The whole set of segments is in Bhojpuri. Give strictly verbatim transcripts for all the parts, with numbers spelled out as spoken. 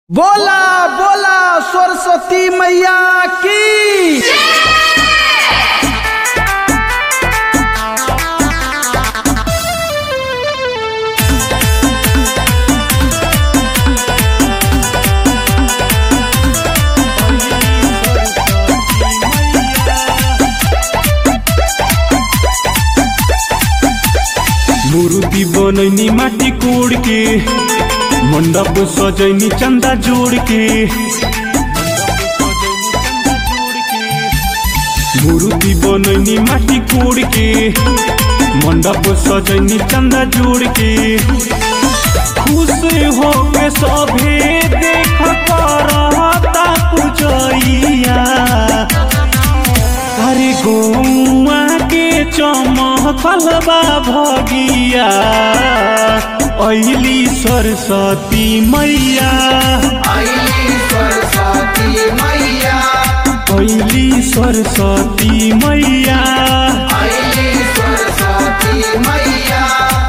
बोला बोला सरस्वती मैया की मूर्ति बनैनी माटी कोड़ के मंडप सजैनी चंदा जोड़ के मूर्ति बनैनी माटी कोड़ के मंडप सजैनी चंदा जोड़ के खुश हो के सभे देख करता पूजैया अरे गौआ के चमकल बा भगिया अइली सरस्वती मैया अइली सरस्वती मैया अइली सरस्वती मैया अइली सरस्वती मैया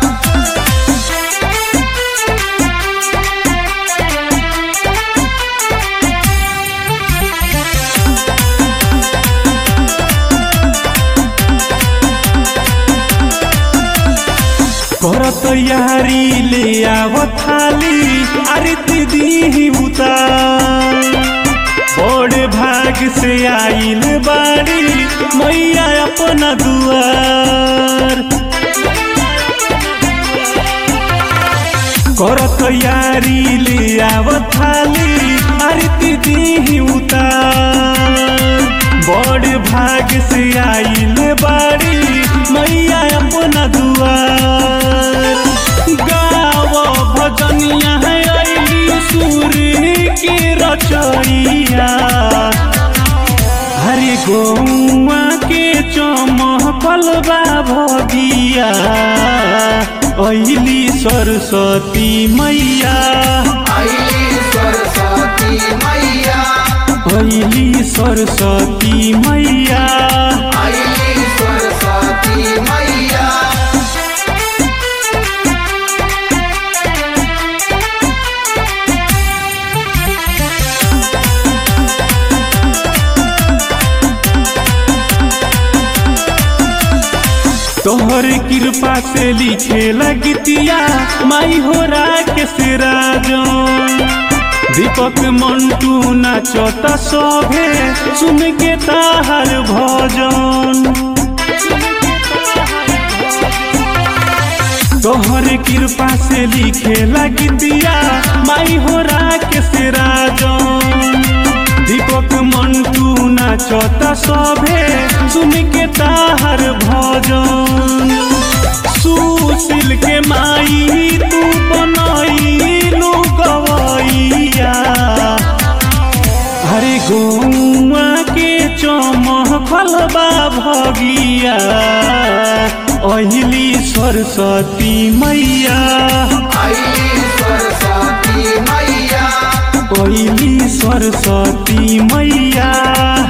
कर तैयारी ले आव थाली आरती दी उतार बड़ भाग से आइल बाड़ी मैया अपना दुआर कर तैयारी ले आव थाली आरती दी उतार बड़ भाग से आइल बाड़ी मैया अपना दुआर गाव भजनिया अइली सूर्य के रचैया हरे गौआ के चमकल बा भगिया अइली सरस्वती मैया अइली सरस्वती मैया अइली सरस्वती मैया अइली सरस्वती मैया तोहर कृपा से लिखे लगतिया माई हो राकेश राजन दीपक मंटू नाचता सभे सुन के ताहर भजन तोहर कृपा से लिखे लगतिया माई हो राकेश राजन दीपक मंटू नाचता सभे सुन के ताहर भजन सुशील के माई तू बनैलू गवैया हरे गौआ के चमकल बा भगिया अइली सरस्वती मैया अइली सरस्वती मैया अइली सरस्वती मैया।